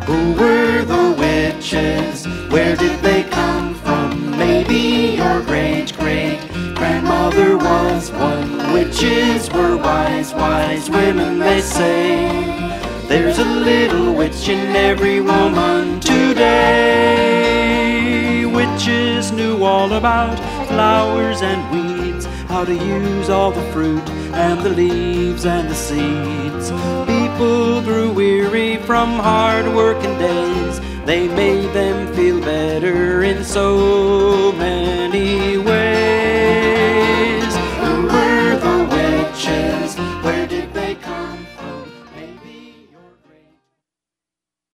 Who were the witches? Where did they come from? Maybe your great-great-grandmother was one. Witches were wise, wise women, they say. There's a little witch in every woman today. Witches knew all about flowers and weeds, how to use all the fruit and the leaves and the seeds. People grew weary from hard working days. They made them feel better in so many